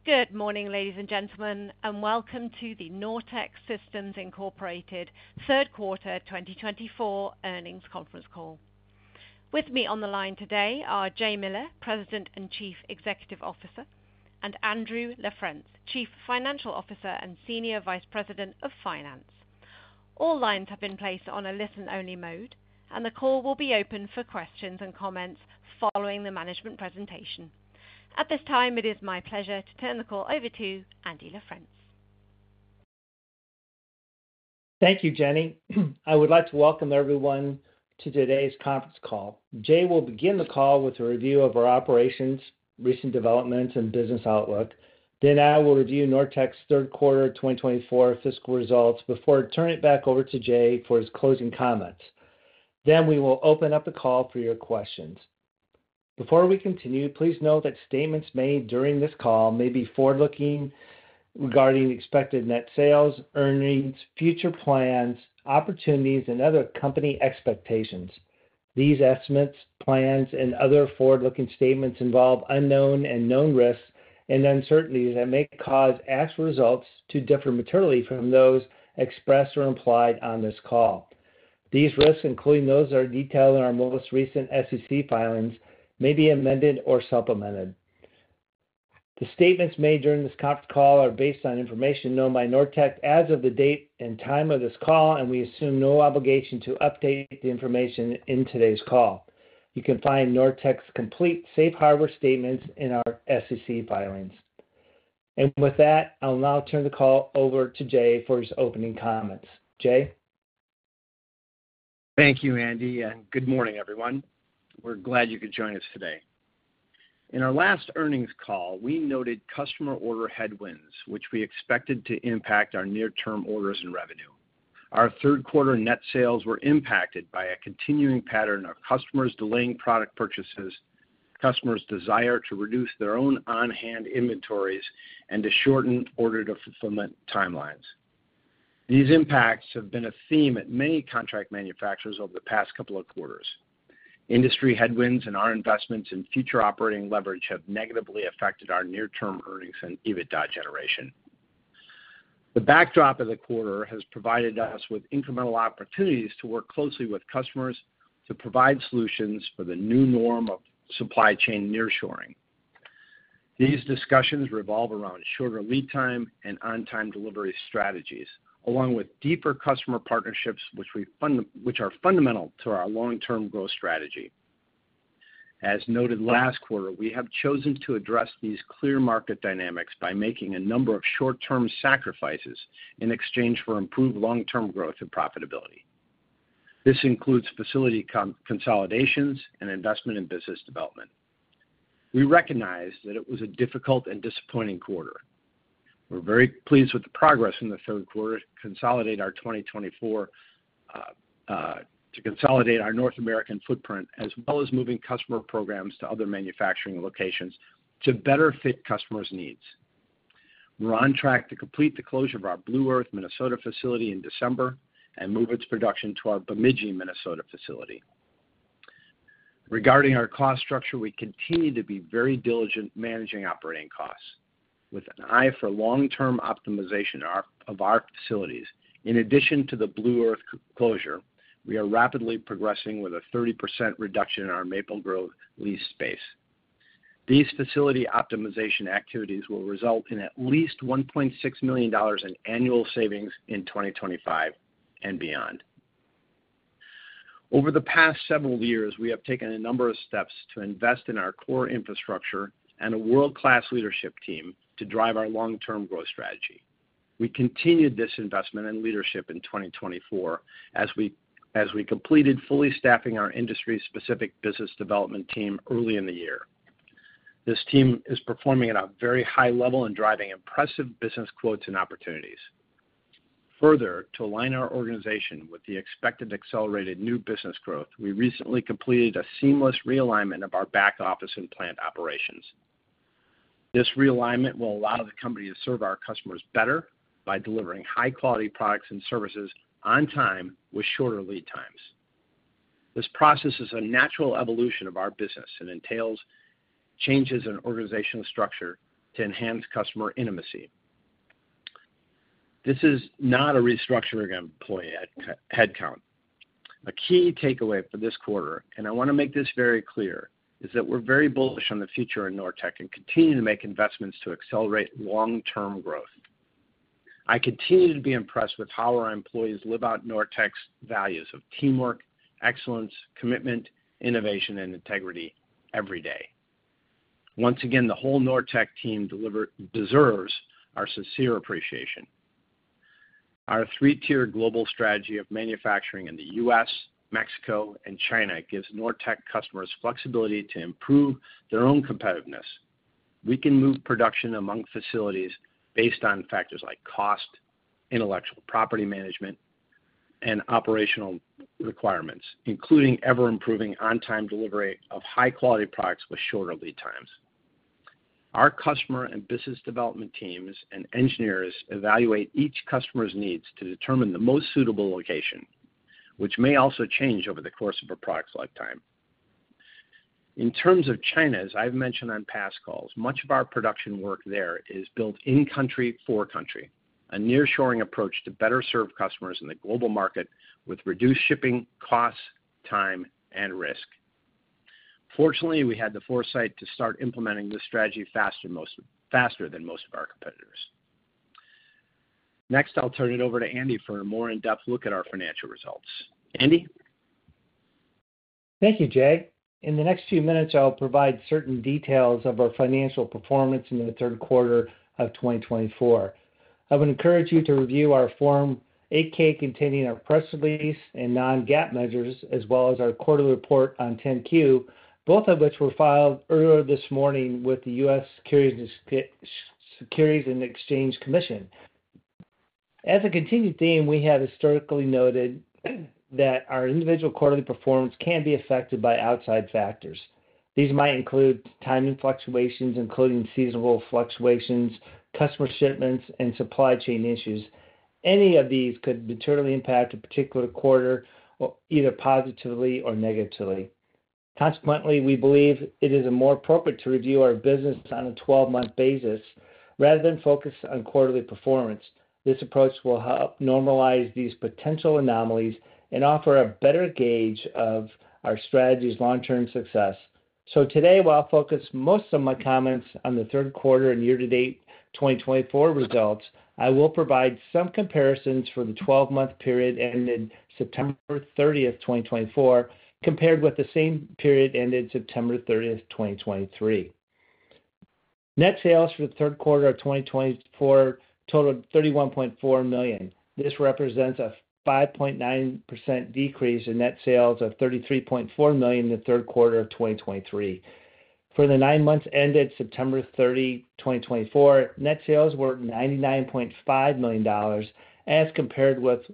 Good morning, ladies and gentlemen, and welcome to the Nortech Systems Incorporated third quarter 2024 earnings conference call. With me on the line today are Jay Miller, President and Chief Executive Officer, and Andrew LaFrence, Chief Financial Officer and Senior Vice President of Finance. All lines have been placed on a listen-only mode, and the call will be open for questions and comments following the management presentation. At this time, it is my pleasure to turn the call over to Andy LaFrence. Thank you, Jenny. I would like to welcome everyone to today's conference call. Jay will begin the call with a review of our operations, recent developments, and business outlook. Then I will review Nortech's third quarter 2024 fiscal results before turning it back over to Jay for his closing comments. Then we will open up the call for your questions. Before we continue, please note that statements made during this call may be forward-looking regarding expected net sales, earnings, future plans, opportunities, and other company expectations. These estimates, plans, and other forward-looking statements involve unknown and known risks and uncertainties that may cause actual results to differ materially from those expressed or implied on this call. These risks, including those that are detailed in our most recent SEC filings, may be amended or supplemented. The statements made during this conference call are based on information known by Nortech as of the date and time of this call, and we assume no obligation to update the information in today's call. You can find Nortech's complete safe harbor statements in our SEC filings. And with that, I'll now turn the call over to Jay for his opening comments. Jay? Thank you, Andy, and good morning, everyone. We're glad you could join us today. In our last earnings call, we noted customer order headwinds, which we expected to impact our near-term orders and revenue. Our third quarter net sales were impacted by a continuing pattern of customers delaying product purchases, customers' desire to reduce their own on-hand inventories, and to shorten order-to-fulfillment timelines. These impacts have been a theme at many contract manufacturers over the past couple of quarters. Industry headwinds and our investments in future operating leverage have negatively affected our near-term earnings and EBITDA generation. The backdrop of the quarter has provided us with incremental opportunities to work closely with customers to provide solutions for the new norm of supply chain nearshoring. These discussions revolve around shorter lead time and on-time delivery strategies, along with deeper customer partnerships which are fundamental to our long-term growth strategy. As noted last quarter, we have chosen to address these clear market dynamics by making a number of short-term sacrifices in exchange for improved long-term growth and profitability. This includes facility consolidations and investment in business development. We recognize that it was a difficult and disappointing quarter. We're very pleased with the progress in the third quarter to consolidate our North American footprint, as well as moving customer programs to other manufacturing locations to better fit customers' needs. We're on track to complete the closure of our Blue Earth, Minnesota facility in December and move its production to our Bemidji, Minnesota facility. Regarding our cost structure, we continue to be very diligent managing operating costs, with an eye for long-term optimization of our facilities. In addition to the Blue Earth closure, we are rapidly progressing with a 30% reduction in our Maple Grove lease space. These facility optimization activities will result in at least $1.6 million in annual savings in 2025 and beyond. Over the past several years, we have taken a number of steps to invest in our core infrastructure and a world-class leadership team to drive our long-term growth strategy. We continued this investment and leadership in 2024 as we completed fully staffing our industry-specific business development team early in the year. This team is performing at a very high level and driving impressive business quotes and opportunities. Further, to align our organization with the expected accelerated new business growth, we recently completed a seamless realignment of our back office and plant operations. This realignment will allow the company to serve our customers better by delivering high-quality products and services on time with shorter lead times. This process is a natural evolution of our business and entails changes in organizational structure to enhance customer intimacy. This is not a restructuring of employee headcount. A key takeaway for this quarter, and I want to make this very clear, is that we're very bullish on the future in Nortech and continue to make investments to accelerate long-term growth. I continue to be impressed with how our employees live out Nortech's values of teamwork, excellence, commitment, innovation, and integrity every day. Once again, the whole Nortech team deserves our sincere appreciation. Our three-tier global strategy of manufacturing in the U.S., Mexico, and China gives Nortech customers flexibility to improve their own competitiveness. We can move production among facilities based on factors like cost, intellectual property management, and operational requirements, including ever-improving on-time delivery of high-quality products with shorter lead times. Our customer and business development teams and engineers evaluate each customer's needs to determine the most suitable location, which may also change over the course of a product's lifetime. In terms of China, as I've mentioned on past calls, much of our production work there is built in-country for country, a nearshoring approach to better serve customers in the global market with reduced shipping costs, time, and risk. Fortunately, we had the foresight to start implementing this strategy faster than most of our competitors. Next, I'll turn it over to Andy for a more in-depth look at our financial results. Andy? Thank you, Jay. In the next few minutes, I'll provide certain details of our financial performance in the third quarter of 2024. I would encourage you to review our Form 8-K containing our press release and non-GAAP measures, as well as our quarterly report on 10-Q, both of which were filed earlier this morning with the U.S. Securities and Exchange Commission. As a continued theme, we have historically noted that our individual quarterly performance can be affected by outside factors. These might include timing fluctuations, including seasonal fluctuations, customer shipments, and supply chain issues. Any of these could materially impact a particular quarter, either positively or negatively. Consequently, we believe it is more appropriate to review our business on a 12-month basis rather than focus on quarterly performance. This approach will help normalize these potential anomalies and offer a better gauge of our strategy's long-term success. So today, while I'll focus most of my comments on the third quarter and year-to-date 2024 results, I will provide some comparisons for the 12-month period ended September 30th, 2024, compared with the same period ended September 30th, 2023. Net sales for the third quarter of 2024 totaled $31.4 million. This represents a 5.9% decrease in net sales of $33.4 million in the third quarter of 2023. For the 9 months ended September 30, 2024, net sales were $99.5 million as compared with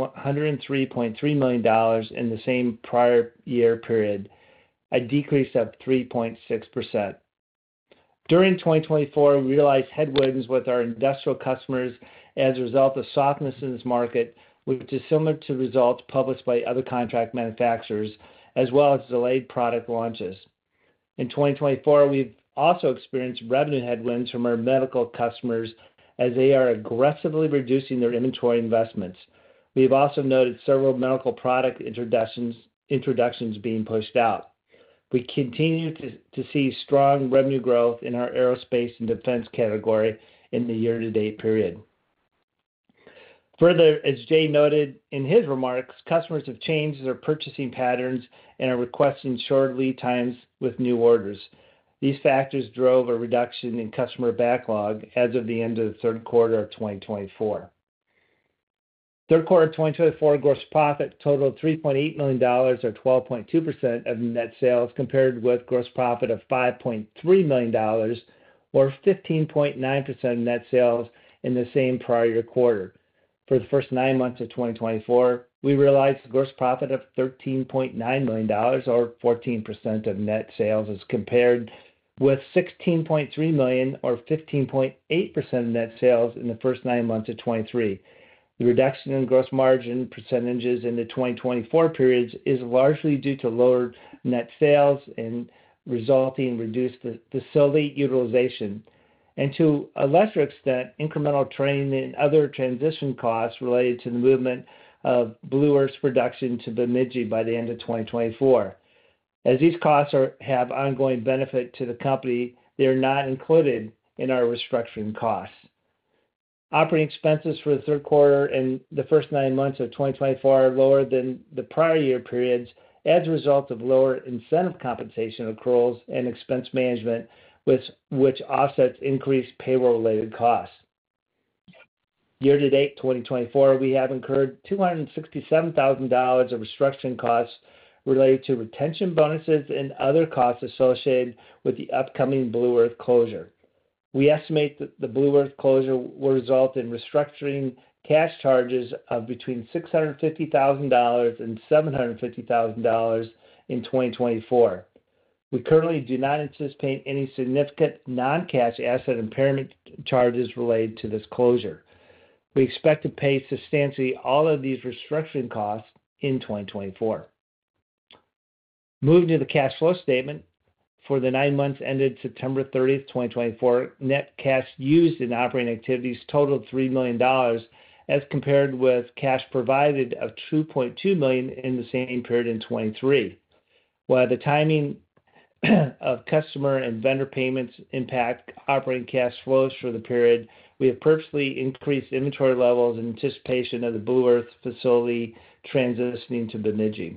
$103.3 million in the same prior year period, a decrease of 3.6%. During 2024, we realized headwinds with our industrial customers as a result of softness in this market, which is similar to results published by other contract manufacturers, as well as delayed product launches. In 2024, we've also experienced revenue headwinds from our medical customers as they are aggressively reducing their inventory investments. We've also noted several medical product introductions being pushed out. We continue to see strong revenue growth in our aerospace and defense category in the year-to-date period. Further, as Jay noted in his remarks, customers have changed their purchasing patterns and are requesting shorter lead times with new orders. These factors drove a reduction in customer backlog as of the end of the third quarter of 2024. Third quarter of 2024 gross profit totaled $3.8 million, or 12.2% of net sales, compared with gross profit of $5.3 million, or 15.9% of net sales in the same prior year quarter. For the first 9 months of 2024, we realized a gross profit of $13.9 million, or 14% of net sales, as compared with $16.3 million, or 15.8% of net sales in the first 9 months of 2023. The reduction in gross margin percentages in the 2024 periods is largely due to lower net sales and resulting reduced facility utilization. and to a lesser extent, incremental training and other transition costs related to the movement of Blue Earth's production to Bemidji by the end of 2024. As these costs have ongoing benefit to the company, they are not included in our restructuring costs. Operating expenses for the third quarter and the first 9 months of 2024 are lower than the prior year periods as a result of lower incentive compensation accruals and expense management, which offsets increased payroll-related costs. Year-to-date 2024, we have incurred $267,000 of restructuring costs related to retention bonuses and other costs associated with the upcoming Blue Earth closure. We estimate that the Blue Earth closure will result in restructuring cash charges of between $650,000 and $750,000 in 2024. We currently do not anticipate any significant non-cash asset impairment charges related to this closure. We expect to pay substantially all of these restructuring costs in 2024. Moving to the cash flow statement, for the 9 months ended September 30th, 2024, net cash used in operating activities totaled $3 million as compared with cash provided of $2.2 million in the same period in 2023. While the timing of customer and vendor payments impact operating cash flows for the period, we have purposely increased inventory levels in anticipation of the Blue Earth facility transitioning to Bemidji.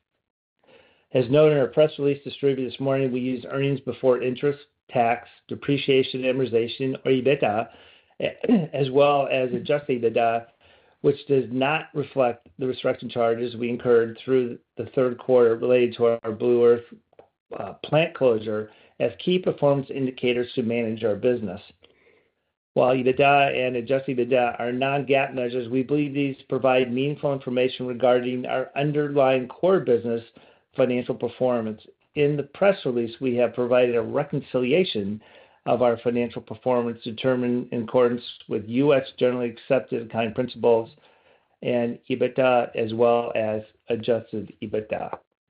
As noted in our press release distributed this morning, we use earnings before interest, tax, depreciation, and amortization, or EBITDA, as well as adjusted EBITDA, which does not reflect the restructuring charges we incurred through the third quarter related to our Blue Earth plant closure as key performance indicators to manage our business. While EBITDA and adjusted EBITDA are non-GAAP measures, we believe these provide meaningful information regarding our underlying core business financial performance. In the press release, we have provided a reconciliation of our financial performance determined in accordance with U.S. generally accepted accounting principles and EBITDA, as well as adjusted EBITDA.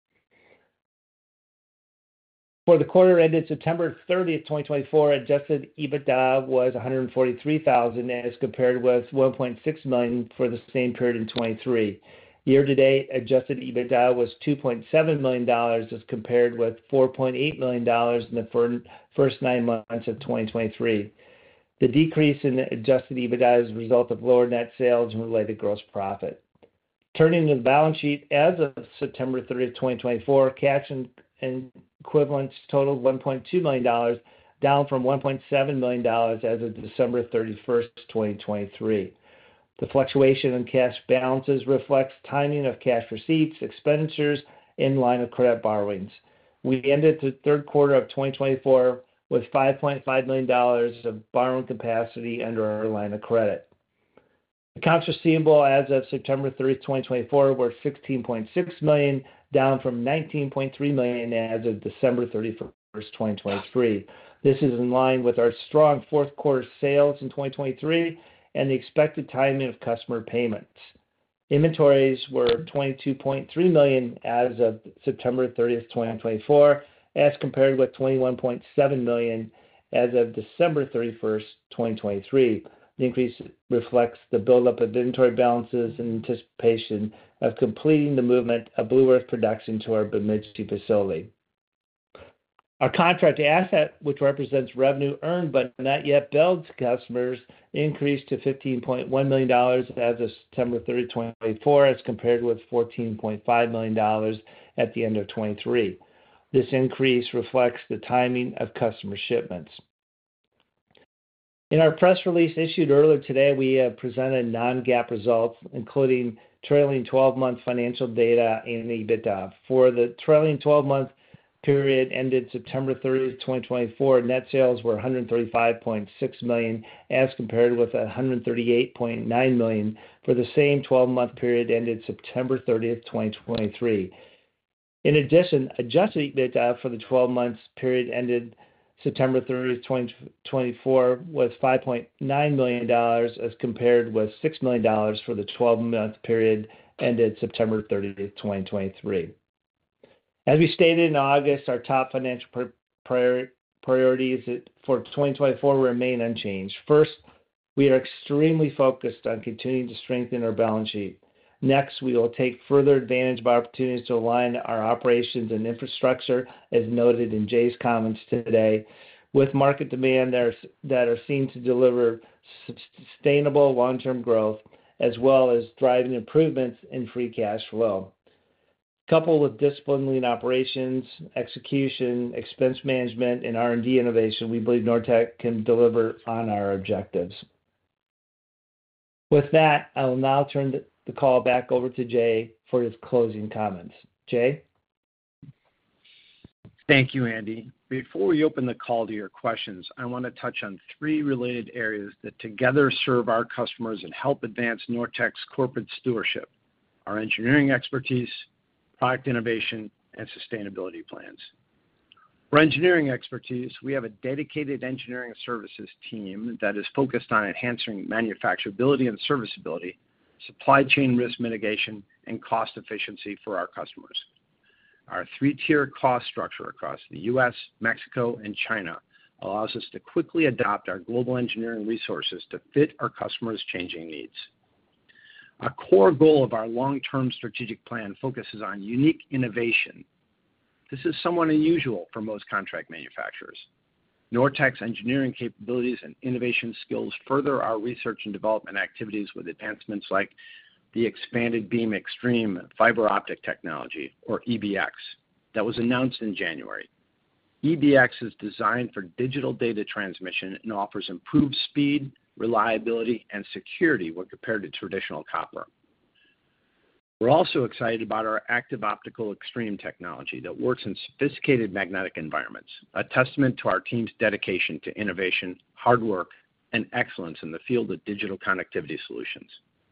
For the quarter ended September 30th, 2024, adjusted EBITDA was $143,000 as compared with $1.6 million for the same period in 2023. Year-to-date, adjusted EBITDA was $2.7 million as compared with $4.8 million in the first 9 months of 2023. The decrease in adjusted EBITDA is a result of lower net sales and related gross profit. Turning to the balance sheet, as of September 30th, 2024, cash and equivalents totaled $1.2 million, down from $1.7 million as of December 31st, 2023. The fluctuation in cash balances reflects timing of cash receipts, expenditures, and line of credit borrowings. We ended the third quarter of 2024 with $5.5 million of borrowing capacity under our line of credit. Accounts receivable as of September 30th, 2024 were $16.6 million, down from $19.3 million as of December 31st, 2023. This is in line with our strong fourth quarter sales in 2023 and the expected timing of customer payments. Inventories were $22.3 million as of September 30th, 2024, as compared with $21.7 million as of December 31st, 2023. The increase reflects the buildup of inventory balances in anticipation of completing the movement of Blue Earth production to our Bemidji facility. Our contract asset, which represents revenue earned but not yet billed to customers, increased to $15.1 million as of September 30, 2024, as compared with $14.5 million at the end of 2023. This increase reflects the timing of customer shipments. In our press release issued earlier today, we have presented non-GAAP results, including trailing 12-month financial data and EBITDA. For the trailing 12-month period ended September 30th, 2024, net sales were $135.6 million as compared with $138.9 million for the same 12-month period ended September 30th, 2023. In addition, adjusted EBITDA for the 12 months period ended September 30th, 2024 was $5.9 million as compared with $6 million for the 12-month period ended September 30th, 2023. As we stated in August, our top financial priorities for 2024 remain unchanged. First, we are extremely focused on continuing to strengthen our balance sheet. Next, we will take further advantage of opportunities to align our operations and infrastructure, as noted in Jay's comments today, with market demand that are seen to deliver sustainable long-term growth, as well as driving improvements in free cash flow. Coupled with disciplined lean operations, execution, expense management, and R&D innovation, we believe Nortech can deliver on our objectives. With that, I will now turn the call back over to Jay for his closing comments. Jay? Thank you, Andy. Before we open the call to your questions, I want to touch on three related areas that together serve our customers and help advance Nortech's corporate stewardship: our engineering expertise, product innovation, and sustainability plans. For engineering expertise, we have a dedicated engineering services team that is focused on enhancing manufacturability and serviceability, supply chain risk mitigation, and cost efficiency for our customers. Our three-tier cost structure across the U.S., Mexico, and China allows us to quickly adopt our global engineering resources to fit our customers' changing needs. A core goal of our long-term strategic plan focuses on unique innovation. This is somewhat unusual for most contract manufacturers. Nortech's engineering capabilities and innovation skills further our research and development activities with advancements like the Expanded Beam Extreme fiber optic technology, or EBX, that was announced in January. EBX is designed for digital data transmission and offers improved speed, reliability, and security when compared to traditional copper. We're also excited about our Active Optical Extreme technology that works in sophisticated magnetic environments, a testament to our team's dedication to innovation, hard work, and excellence in the field of digital connectivity solutions.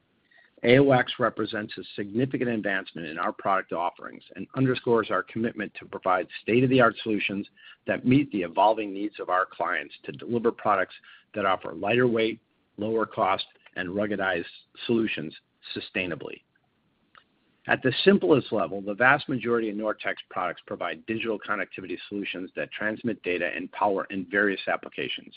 AOX represents a significant advancement in our product offerings and underscores our commitment to provide state-of-the-art solutions that meet the evolving needs of our clients to deliver products that offer lighter weight, lower cost, and ruggedized solutions sustainably. At the simplest level, the vast majority of Nortech's products provide digital connectivity solutions that transmit data and power in various applications.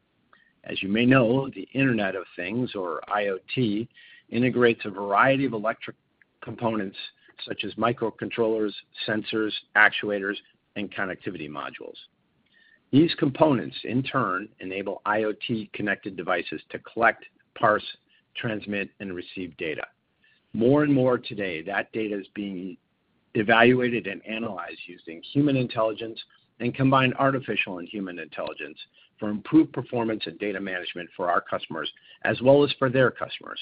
As you may know, the Internet of Things, or IoT, integrates a variety of electric components such as microcontrollers, sensors, actuators, and connectivity modules. These components, in turn, enable IoT-connected devices to collect, parse, transmit, and receive data. More and more today, that data is being evaluated and analyzed using human intelligence and combined artificial and human intelligence for improved performance and data management for our customers, as well as for their customers.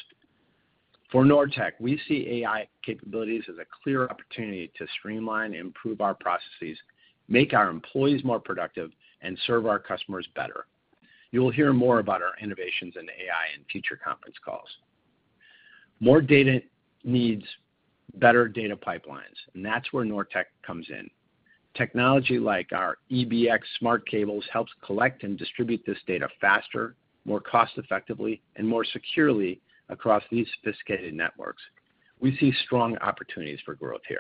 For Nortech, we see AI capabilities as a clear opportunity to streamline and improve our processes, make our employees more productive, and serve our customers better. You will hear more about our innovations in AI in future conference calls. More data needs better data pipelines, and that's where Nortech comes in. Technology like our EBX smart cables helps collect and distribute this data faster, more cost-effectively, and more securely across these sophisticated networks. We see strong opportunities for growth here.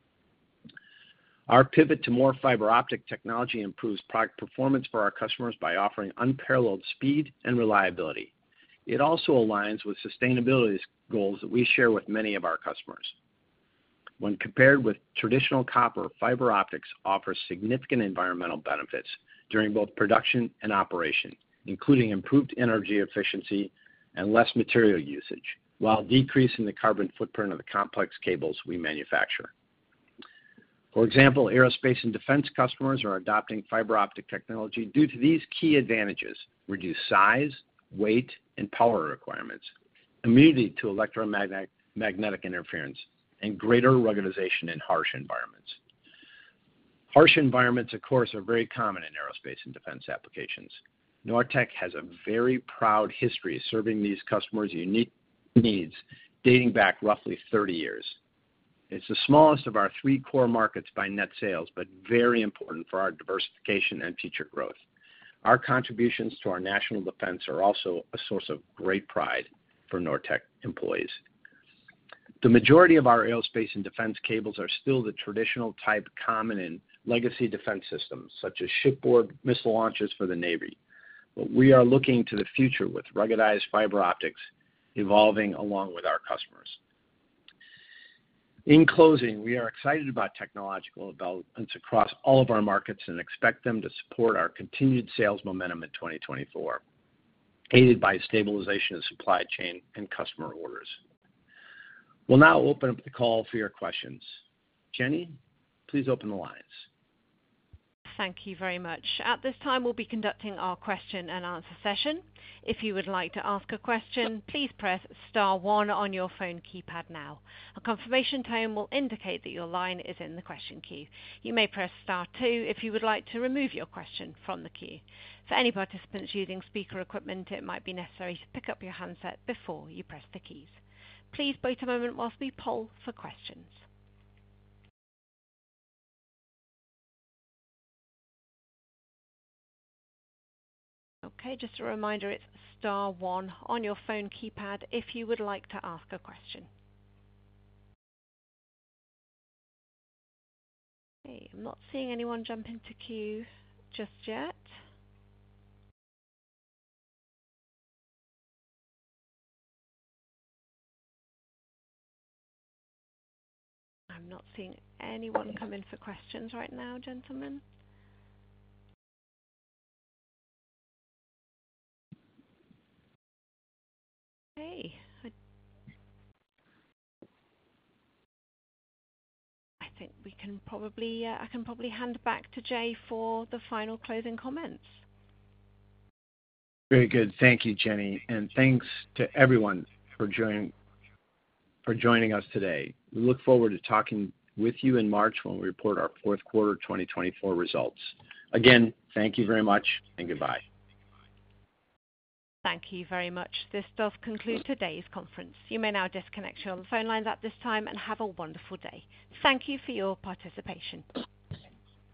Our pivot to more fiber optic technology improves product performance for our customers by offering unparalleled speed and reliability. It also aligns with sustainability goals that we share with many of our customers. When compared with traditional copper, fiber optics offers significant environmental benefits during both production and operation, including improved energy efficiency and less material usage, while decreasing the carbon footprint of the complex cables we manufacture. For example, aerospace and defense customers are adopting fiber optic technology due to these key advantages: reduced size, weight, and power requirements, immunity to electromagnetic interference, and greater ruggedization in harsh environments. Harsh environments, of course, are very common in aerospace and defense applications. Nortech has a very proud history serving these customers' unique needs dating back roughly 30 years. It's the smallest of our three core markets by net sales, but very important for our diversification and future growth. Our contributions to our national defense are also a source of great pride for Nortech employees. The majority of our aerospace and defense cables are still the traditional type common in legacy defense systems, such as shipboard missile launchers for the Navy. But we are looking to the future with ruggedized fiber optics evolving along with our customers. In closing, we are excited about technological developments across all of our markets and expect them to support our continued sales momentum in 2024, aided by stabilization of supply chain and customer orders. We'll now open up the call for your questions. Jenny, please open the lines. Thank you very much. At this time, we'll be conducting our question and answer session. If you would like to ask a question, please press star one on your phone keypad now. A confirmation tone will indicate that your line is in the question queue. You may press star two if you would like to remove your question from the queue. For any participants using speaker equipment, it might be necessary to pick up your handset before you press the keys. Please wait a moment whilst we poll for questions. Okay, just a reminder, it's star one on your phone keypad if you would like to ask a question. Okay, I'm not seeing anyone jump into queue just yet. I'm not seeing anyone come in for questions right now, gentlemen. Okay. I think we can probably, I can probably hand back to Jay for the final closing comments. Very good. Thank you, Jenny. And thanks to everyone for joining us today. We look forward to talking with you in March when we report our fourth quarter 2024 results. Again, thank you very much and goodbye. Thank you very much. This does conclude today's conference. You may now disconnect your phone lines at this time and have a wonderful day. Thank you for your participation.